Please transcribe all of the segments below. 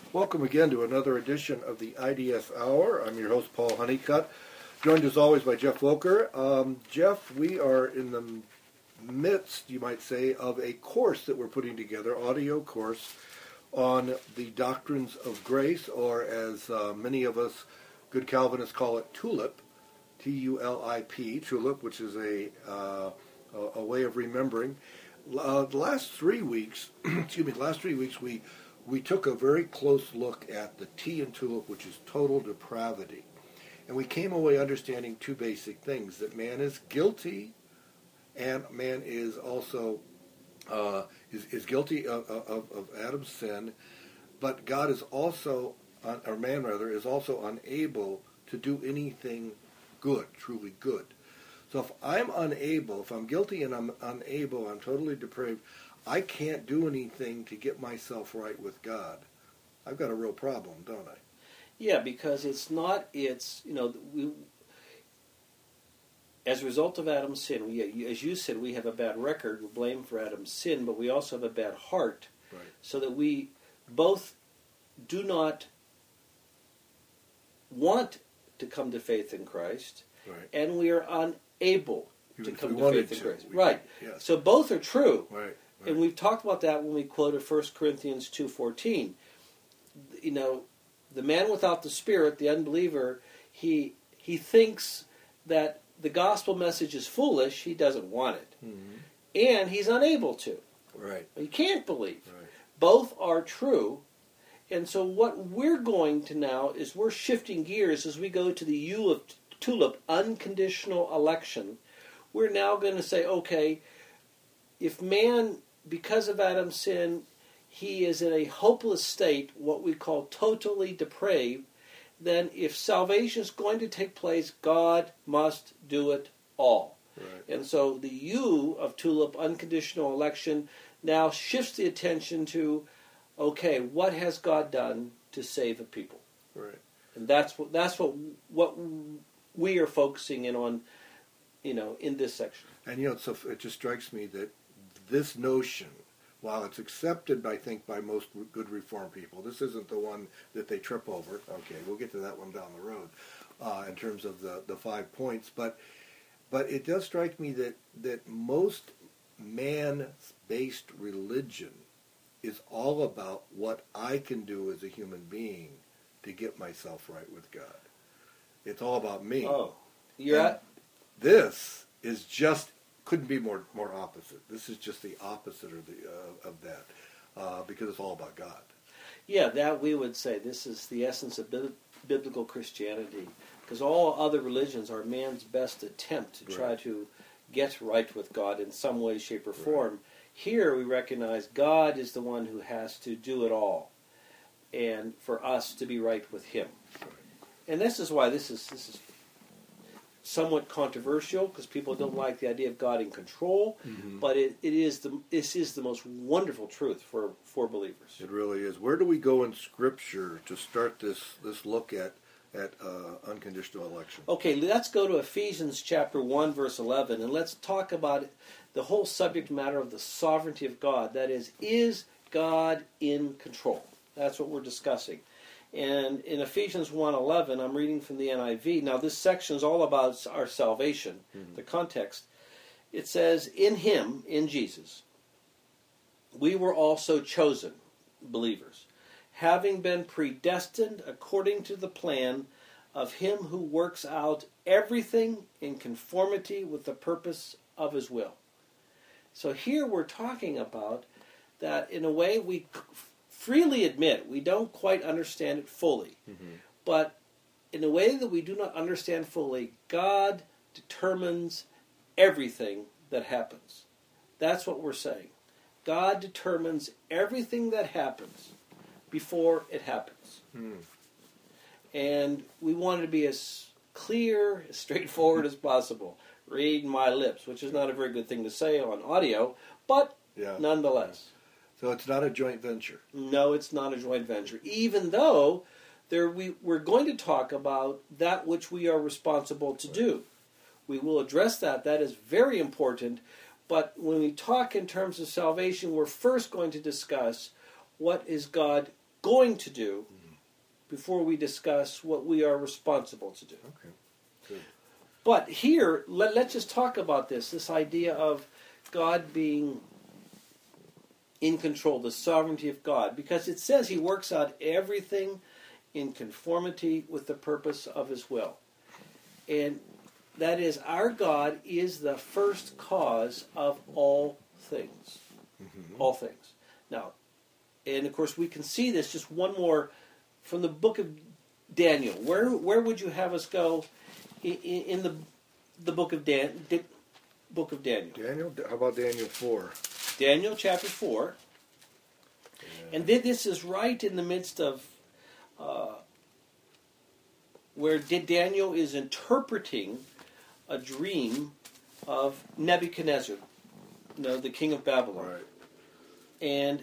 Welcome again to another edition of the IDS Hour. I'm your host, Paul Honeycutt, joined as always by Jeff Wilker. Jeff, we are in the midst, you might say, of a course that we're putting together, audio course, on the doctrines of grace, or as many of us good Calvinists call it, TULIP, T-U-L-I-P, TULIP, which is a way of remembering. The last 3 weeks, we took a very close look at the T in TULIP, which is total depravity. And we came away understanding two basic things, that man is guilty and man is also is guilty of Adam's sin, but God is also, or man rather, is also unable to do anything good, truly good. So if I'm guilty and I'm unable, I'm totally depraved, I can't do anything to get myself right with God. I've got a real problem, don't I? Yeah, because as a result of Adam's sin, as you said, we have a bad record. We're blamed for Adam's sin, but we also have a bad heart. Right. So that we both do not want to come to faith in Christ, right, and we are unable to come to faith in Christ. Right. Yes. So both are true. Right. And we've talked about that when we quoted 1 Corinthians 2:14. The man without the Spirit, the unbeliever, he thinks that the gospel message is foolish. He doesn't want it. Mm-hmm. And he's unable to. Right. He can't believe. Right. Both are true. And so what we're going to now is we're shifting gears as we go to the U of TULIP, unconditional election. We're now going to say, okay, if man, because of Adam's sin, he is in a hopeless state, what we call totally depraved, then if salvation is going to take place, God must do it all. Right. And so the U of TULIP, unconditional election, now shifts the attention to, okay, what has God done to save a people? Right. And that's what we are focusing in on, in this section. And so it just strikes me that this notion, while it's accepted, I think, by most good Reformed people, this isn't the one that they trip over. Okay, we'll get to that one down the road in terms of the 5 points. But it does strike me that most man-based religion is all about what I can do as a human being to get myself right with God. It's all about me. Oh, this is just couldn't be more opposite. This is just the opposite of that, because it's all about God. Yeah, that we would say this is the essence of biblical Christianity, because all other religions are man's best attempt to try to get right with God in some way, shape, or form. Right. Here we recognize God is the one who has to do it all, and for us to be right with Him. Right. And this is why this is somewhat controversial, because people don't like the idea of God in control, but this is the most wonderful truth for believers. It really is. Where do we go in Scripture to start this look at unconditional election? Okay, let's go to Ephesians chapter 1, verse 11, and let's talk about the whole subject matter of the sovereignty of God. That is God in control? That's what we're discussing. And in Ephesians 1:11, I'm reading from the NIV. Now, this section is all about our salvation, the context. It says, in Him, in Jesus, we were also chosen, believers, having been predestined according to the plan of Him who works out everything in conformity with the purpose of His will. So here we're talking about that in a way we freely admit we don't quite understand it fully. But in a way that we do not understand fully, God determines everything that happens. That's what we're saying. God determines everything that happens before it happens. And we want it to be as clear, as straightforward as possible. Read my lips, which is not a very good thing to say on audio, but nonetheless. So it's not a joint venture. No, it's not a joint venture. Even though we're going to talk about that which we are responsible to do. We will address that. That is very important. But when we talk in terms of salvation, we're first going to discuss what is God going to do before we discuss what we are responsible to do. Okay, good. But here, let's just talk about this idea of God being in control, the sovereignty of God, because it says he works out everything in conformity with the purpose of his will. And that is, our God is the first cause of all things. Mm-hmm. All things. Now, and of course we can see this, just one more, from the book of Daniel. Where would you have us go in the book of book of Daniel? Daniel? How about Daniel 4? Daniel chapter 4. Yeah. And this is right in the midst of where Daniel is interpreting a dream of Nebuchadnezzar, the king of Babylon. Right. And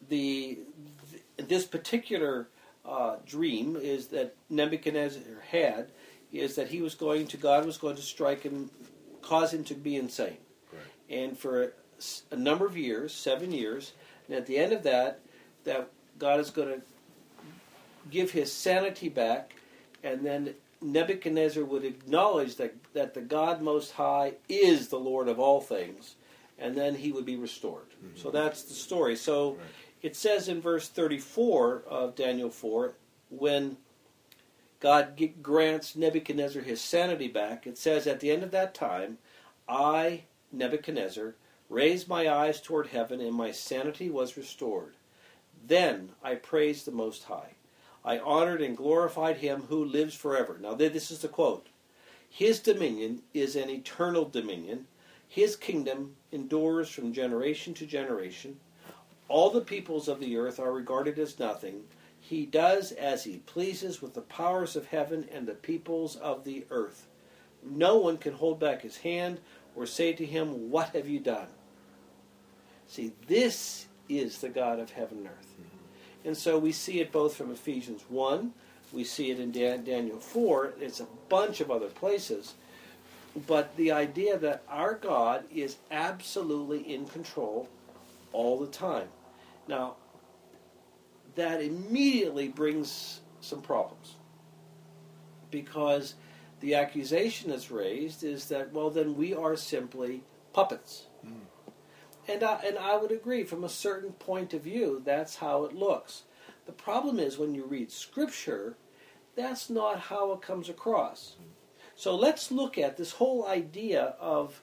this particular dream is that Nebuchadnezzar had is that God was going to strike him, cause him to be insane. Right. And for a number of years, 7 years, and at the end of that God is going to give his sanity back, and then Nebuchadnezzar would acknowledge that the God Most High is the Lord of all things, and then he would be restored. Mm-hmm. So that's the story. So right. It says in verse 34 of Daniel 4, when God grants Nebuchadnezzar his sanity back, it says, at the end of that time, I, Nebuchadnezzar, raised my eyes toward heaven, and my sanity was restored. Then I praised the Most High. I honored and glorified him who lives forever. Now this is the quote. His dominion is an eternal dominion. His kingdom endures from generation to generation. All the peoples of the earth are regarded as nothing. He does as he pleases with the powers of heaven and the peoples of the earth. No one can hold back his hand or say to him, what have you done? See, this is the God of heaven and earth. And so we see it both from Ephesians 1, we see it in Daniel 4, it's a bunch of other places. But the idea that our God is absolutely in control all the time. Now, that immediately brings some problems. Because the accusation that's raised is that, well, then we are simply puppets. Mm. And I would agree, from a certain point of view, that's how it looks. The problem is, when you read Scripture, that's not how it comes across. So let's look at this whole idea of,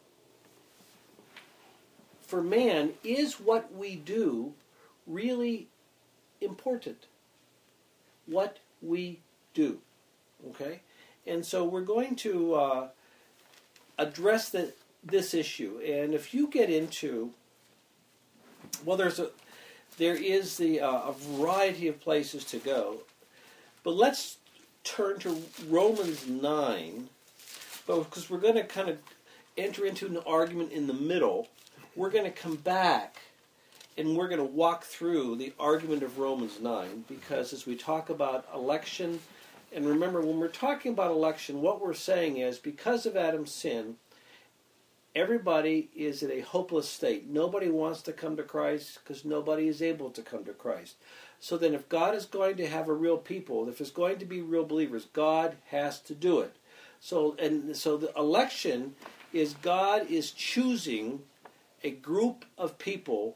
for man, is what we do really important? What we do. Okay? And so we're going to address this issue. And if you get into, well, there is a variety of places to go. But let's turn to Romans 9, because we're going to kind of enter into an argument in the middle. We're going to come back and we're going to walk through the argument of Romans 9, because as we talk about election, and remember, when we're talking about election, what we're saying is, because of Adam's sin, everybody is in a hopeless state. Nobody wants to come to Christ because nobody is able to come to Christ. So then if God is going to have a real people, if there's going to be real believers, God has to do it. So the election is God is choosing a group of people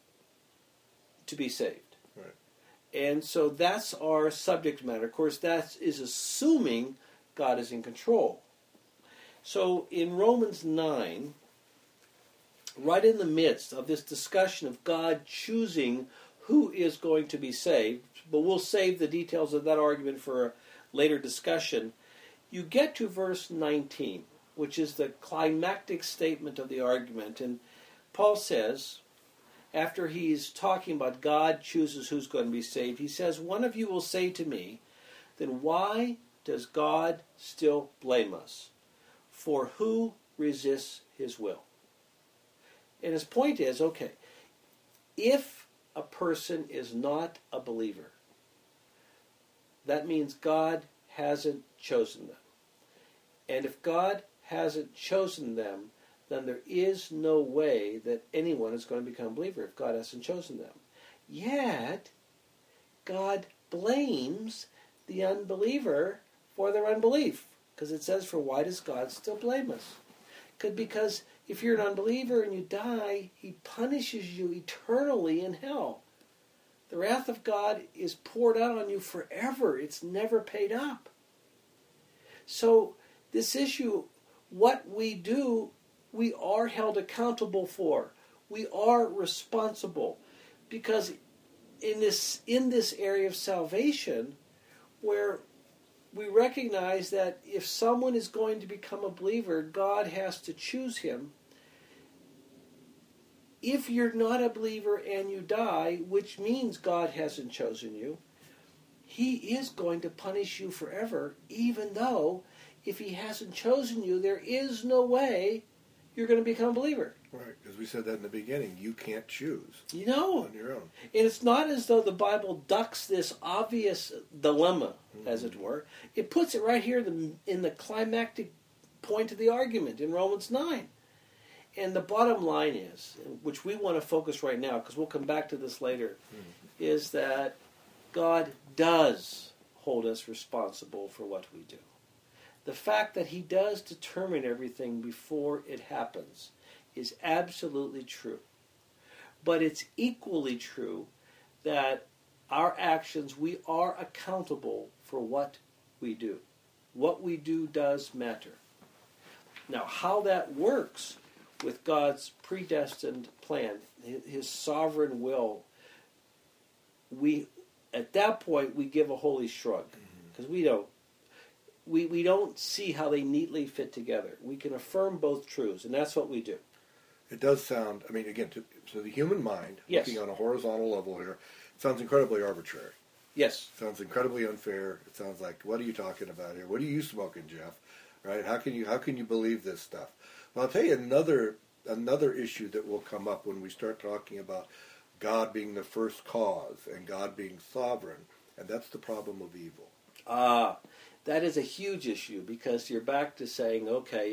to be saved. Right. And so that's our subject matter. Of course, that is assuming God is in control. So in Romans 9, right in the midst of this discussion of God choosing who is going to be saved, but we'll save the details of that argument for a later discussion, you get to verse 19, which is the climactic statement of the argument. And Paul says, after he's talking about God chooses who's going to be saved, he says, one of you will say to me, then why does God still blame us? For who resists his will? And his point is, okay, if a person is not a believer, that means God hasn't chosen them. And if God hasn't chosen them, then there is no way that anyone is going to become a believer if God hasn't chosen them. Yet, God blames the unbeliever for their unbelief. Because it says, for why does God still blame us? Because if you're an unbeliever and you die, he punishes you eternally in hell. The wrath of God is poured out on you forever. It's never paid up. So this issue, what we do, we are held accountable for. We are responsible. Because in this area of salvation, where we recognize that if someone is going to become a believer, God has to choose him. If you're not a believer and you die, which means God hasn't chosen you, he is going to punish you forever, even though if he hasn't chosen you, there is no way you're going to become a believer. Right, because we said that in the beginning. You can't choose on your own. And it's not as though the Bible ducks this obvious dilemma, as it were. It puts it right here in the climactic point of the argument in Romans 9. And the bottom line is, which we want to focus right now, because we'll come back to this later, is that God does hold us responsible for what we do. The fact that he does determine everything before it happens is absolutely true. But it's equally true that our actions, we are accountable for what we do. What we do does matter. Now, how that works with God's predestined plan, his sovereign will, at that point we give a holy shrug, because we don't see how they neatly fit together. We can affirm both truths, and that's what we do. It does sound, I mean, again, to the human mind, yes, looking on a horizontal level here, it sounds incredibly arbitrary. Yes. It sounds incredibly unfair. It sounds like, what are you talking about here? What are you smoking, Jeff? Right? How can you believe this stuff? Well, I'll tell you another issue that will come up when we start talking about God being the first cause and God being sovereign, and that's the problem of evil. That is a huge issue, because you're back to saying, okay,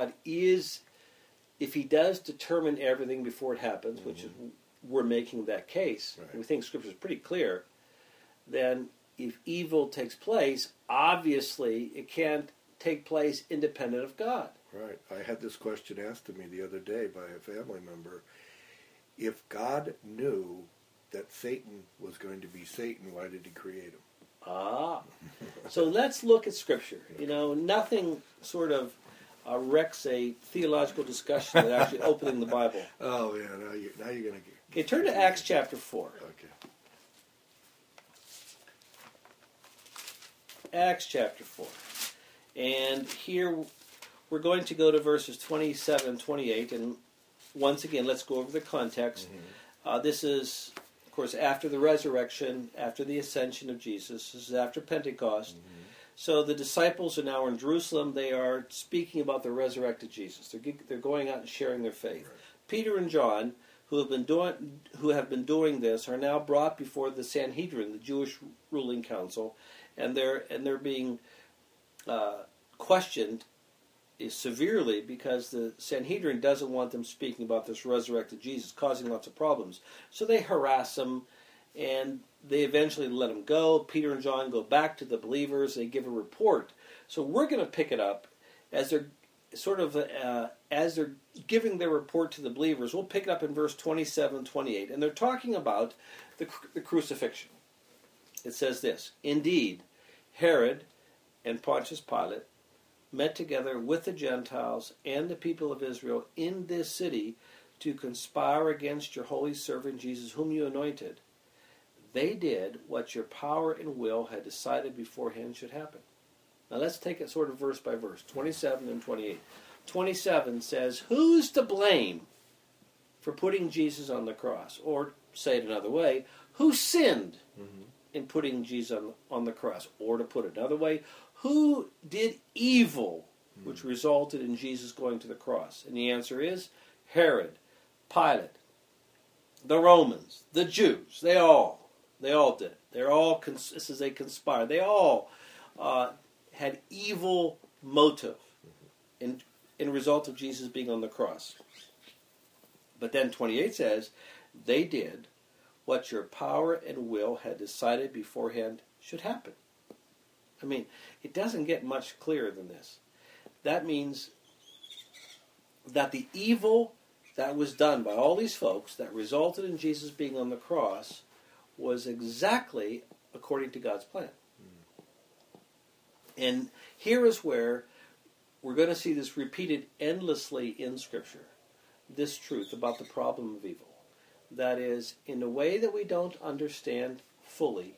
if he does determine everything before it happens, which is, we're making that case, right, and we think Scripture is pretty clear, then if evil takes place, obviously it can't take place independent of God. Right. I had this question asked to me the other day by a family member. If God knew that Satan was going to be Satan, why did he create him? So let's look at Scripture. You know, nothing sort of wrecks a theological discussion than actually opening the Bible. Oh, yeah, now you're going to get... Okay, turn to Acts chapter 4. Okay. Acts chapter 4. And here we're going to go to verses 27 and 28, and once again, let's go over the context. This is, of course, after the resurrection, after the ascension of Jesus. This is after Pentecost. So the disciples are now in Jerusalem. They are speaking about the resurrected Jesus. They're going out and sharing their faith. Right. Peter and John, who have been doing this, are now brought before the Sanhedrin, the Jewish ruling council, and they're being questioned severely, because the Sanhedrin doesn't want them speaking about this resurrected Jesus, causing lots of problems. So they harass them, and they eventually let him go. Peter and John go back to the believers. They give a report. So we're going to pick it up as they're as they're giving their report to the believers. We'll pick it up in verse 27 and 28, and they're talking about the crucifixion. It says this: Indeed, Herod and Pontius Pilate met together with the Gentiles and the people of Israel in this city to conspire against your holy servant Jesus, whom you anointed. They did what your power and will had decided beforehand should happen. Now let's take it sort of verse by verse, 27 and 28. 27 says, who's to blame for putting Jesus on the cross? Or, say it another way, who sinned in putting Jesus on the cross? Or, to put it another way, who did evil which resulted in Jesus going to the cross? And the answer is Herod, Pilate, the Romans, the Jews. They all did it. This is a conspire. They all had evil motive in result of Jesus being on the cross. But then 28 says, they did what your power and will had decided beforehand should happen. I mean, it doesn't get much clearer than this. That means that the evil that was done by all these folks that resulted in Jesus being on the cross was exactly according to God's plan. And here is where we're going to see this repeated endlessly in Scripture, this truth about the problem of evil. That is, in a way that we don't understand fully,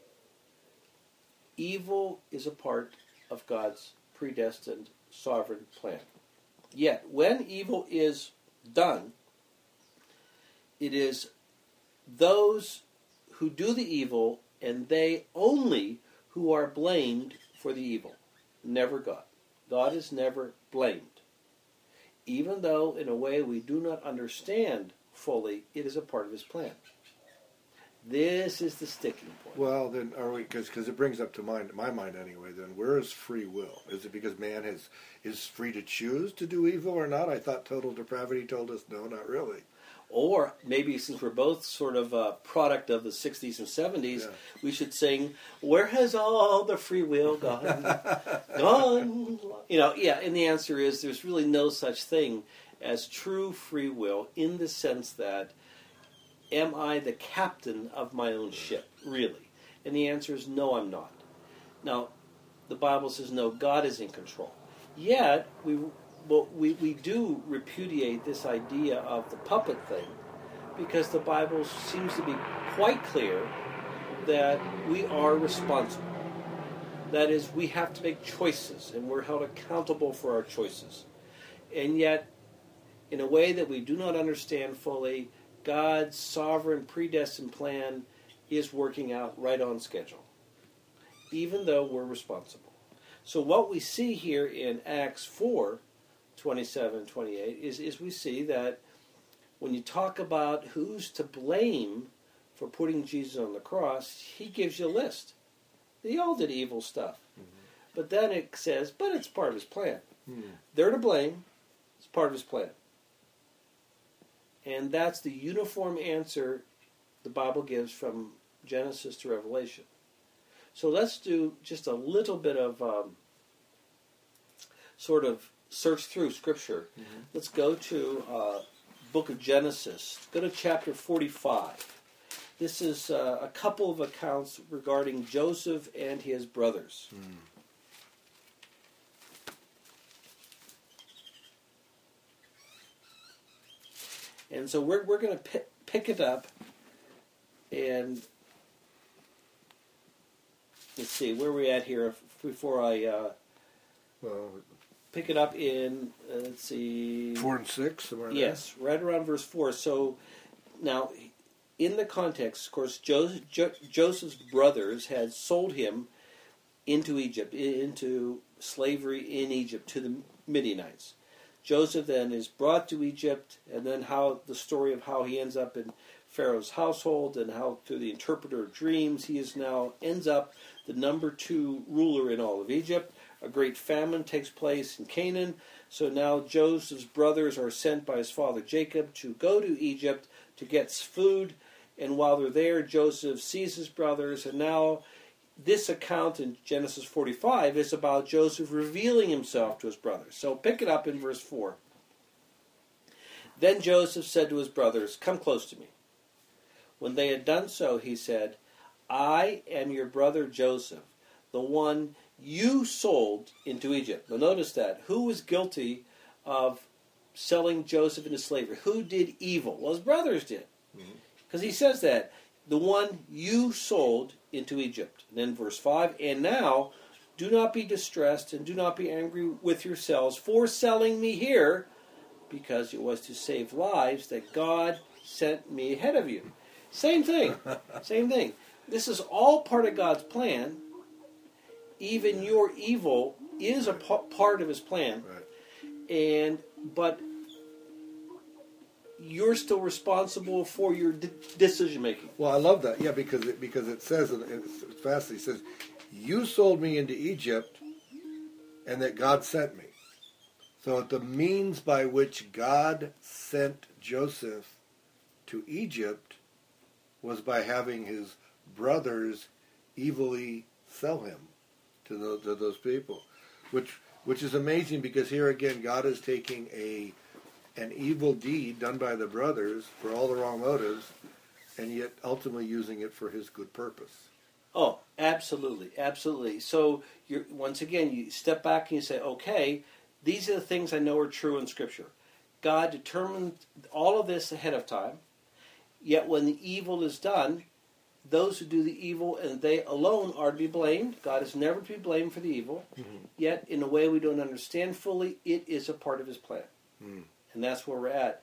evil is a part of God's predestined sovereign plan. Yet, when evil is done, it is those who do the evil, and they only, who are blamed for the evil. Never God. God is never blamed. Even though, in a way we do not understand fully, it is a part of his plan. This is the sticking point. Well, then, are we? Because it brings up to my mind anyway. Then, where is free will? Is it because man is free to choose to do evil or not? I thought total depravity told us no, not really. Or maybe since we're both sort of a product of the 60s and 70s, we should sing, "Where has all the free will gone?" Gone. And the answer is there's really no such thing as true free will in the sense that, am I the captain of my own ship, really? And the answer is no, I'm not. Now, the Bible says no, God is in control. Yet, we do repudiate this idea of the puppet thing because the Bible seems to be quite clear that we are responsible. That is, we have to make choices, and we're held accountable for our choices. And yet, in a way that we do not understand fully, God's sovereign predestined plan is working out right on schedule, even though we're responsible. So what we see here in Acts 4:27-28 is we see that when you talk about who's to blame for putting Jesus on the cross, he gives you a list. They all did evil stuff. Mm-hmm. But then it says, but it's part of his plan. Mm-hmm. They're to blame. It's part of his plan. And that's the uniform answer the Bible gives from Genesis to Revelation. So let's do just a little bit of sort of search through Scripture. Mm-hmm. Let's go to book of Genesis. Go to chapter 45. This is a couple of accounts regarding Joseph and his brothers. Mm. And so we're going to pick it up, and let's see, where are we at here before I pick it up in, let's see. 4 and 6? Yes, right around verse 4. So now, in the context, of course, Joseph's brothers had sold him into Egypt, into slavery in Egypt to the Midianites. Joseph then is brought to Egypt, and then the story of how he ends up in Pharaoh's household, and how through the interpreter of dreams he ends up the number 2 ruler in all of Egypt. A great famine takes place in Canaan, so now Joseph's brothers are sent by his father Jacob to go to Egypt to get food, and while they're there, Joseph sees his brothers, and now this account in Genesis 45 is about Joseph revealing himself to his brothers. So pick it up in verse 4. Then Joseph said to his brothers, "Come close to me." When they had done so, he said, "I am your brother Joseph, the one you sold into Egypt." Now notice that. Who was guilty of selling Joseph into slavery? Who did evil? Well, his brothers did. Because he says that. The one you sold into Egypt. And then verse 5, "And now do not be distressed and do not be angry with yourselves for selling me here, because it was to save lives that God sent me ahead of you." Same thing. Same thing. This is all part of God's plan. Even your evil is a part of his plan. Right. But you're still responsible for your decision making. Well, I love that. Yeah, because it says, it's fastly, it says, "You sold me into Egypt, and that God sent me." So the means by which God sent Joseph to Egypt was by having his brothers evilly sell him to those people, which is amazing, because here again God is taking an evil deed done by the brothers for all the wrong motives, and yet ultimately using it for his good purpose. Oh, absolutely, absolutely. So once again, you step back and you say, okay, these are the things I know are true in Scripture. God determined all of this ahead of time, yet when the evil is done, those who do the evil and they alone are to be blamed. God is never to be blamed for the evil, yet in a way we don't understand fully, it is a part of his plan. And that's where we're at.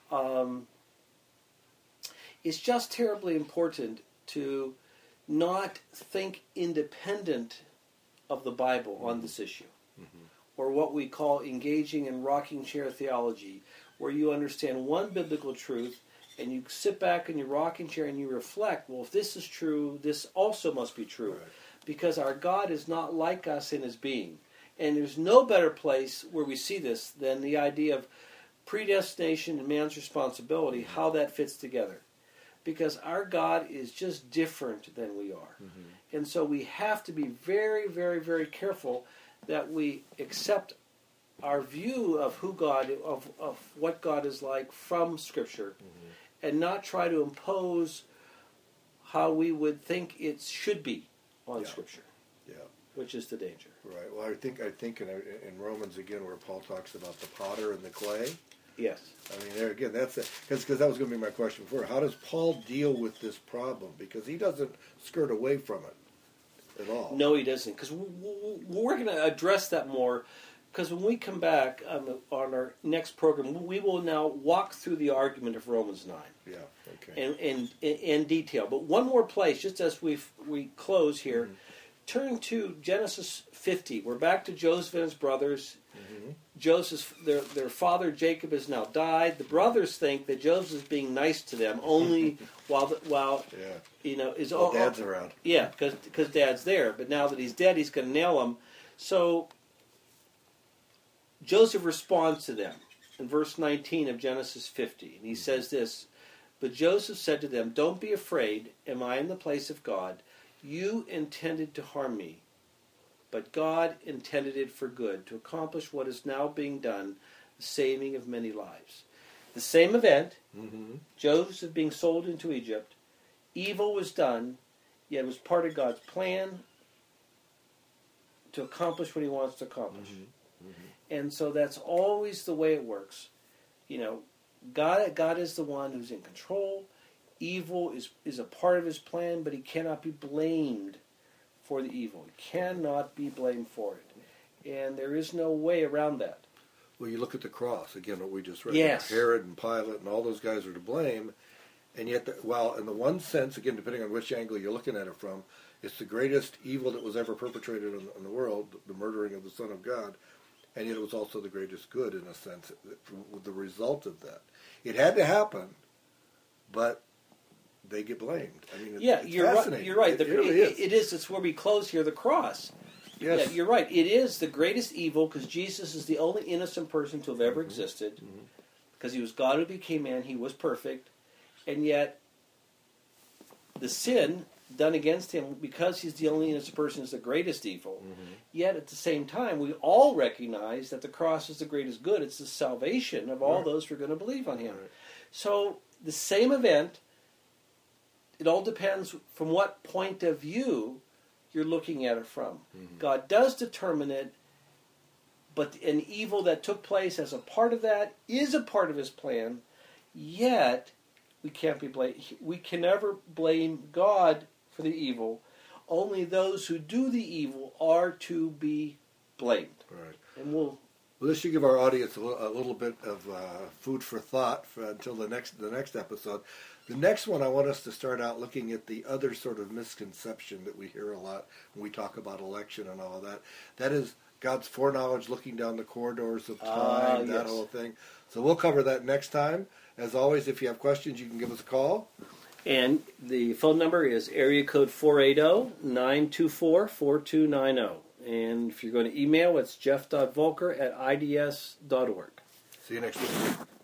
It's just terribly important to not think independent of the Bible on this issue, or what we call engaging in rocking chair theology, where you understand one biblical truth and you sit back in your rocking chair and you reflect, well, if this is true, this also must be true. Right. Because our God is not like us in his being. And there's no better place where we see this than the idea of predestination and man's responsibility, how that fits together. Because our God is just different than we are. And so we have to be very, very, very careful that we accept our view of who God, of what God is like from Scripture, and not try to impose how we would think it should be on Scripture. Yeah. Which is the danger. Right. Well, I think in Romans again, where Paul talks about the potter and the clay. Yes. I mean, there again, that's it. Because that was going to be my question before. How does Paul deal with this problem? Because he doesn't skirt away from it at all. No, he doesn't. Because we're going to address that more. Because when we come back on our next program, we will now walk through the argument of Romans 9. Yeah. Okay. In detail. But one more place, just as we close here, turn to Genesis 50. We're back to Joseph and his brothers. Joseph, their father Jacob has now died. The brothers think that Joseph is being nice to them only while is all Dad's around. Yeah, because Dad's there. But now that he's dead, he's going to nail him. So Joseph responds to them in verse 19 of Genesis 50, and he says this: "But Joseph said to them, 'Don't be afraid. Am I in the place of God? You intended to harm me, but God intended it for good, to accomplish what is now being done, the saving of many lives.'" The same event, Joseph being sold into Egypt, evil was done, yet it was part of God's plan to accomplish what he wants to accomplish. And so that's always the way it works. You know, God is the one who's in control. Evil is a part of his plan, but he cannot be blamed for the evil. He cannot be blamed for it. And there is no way around that. Well, you look at the cross, again, what we just read. Yes. Herod and Pilate and all those guys are to blame. And yet, in the one sense, again, depending on which angle you're looking at it from, it's the greatest evil that was ever perpetrated in the world, the murdering of the Son of God. And yet it was also the greatest good, in a sense, with the result of that. It had to happen, but they get blamed. I mean, it's you're fascinating. right. You're right. It really is. It is. It's where we close here, the cross. Yes. Yeah, you're right. It is the greatest evil because Jesus is the only innocent person to have ever existed. Because he was God who became man. He was perfect. And yet, the sin done against him, because he's the only innocent person, is the greatest evil. Yet, at the same time, we all recognize that the cross is the greatest good. It's the salvation of all those who are going to believe on him. So, the same event, it all depends from what point of view you're looking at it from. God does determine it, but an evil that took place as a part of that is a part of his plan, yet we can't be blamed. We can never blame God for the evil. Only those who do the evil are to be blamed. Right. And well, this should give our audience a little bit of food for thought until the next episode. The next one, I want us to start out looking at the other sort of misconception that we hear a lot when we talk about election and all of that. That is God's foreknowledge looking down the corridors of time, that whole thing. So we'll cover that next time. As always, if you have questions, you can give us a call. And the phone number is area code 480-924-4290. And if you're going to email, it's jeff.volker@ids.org. See you next week.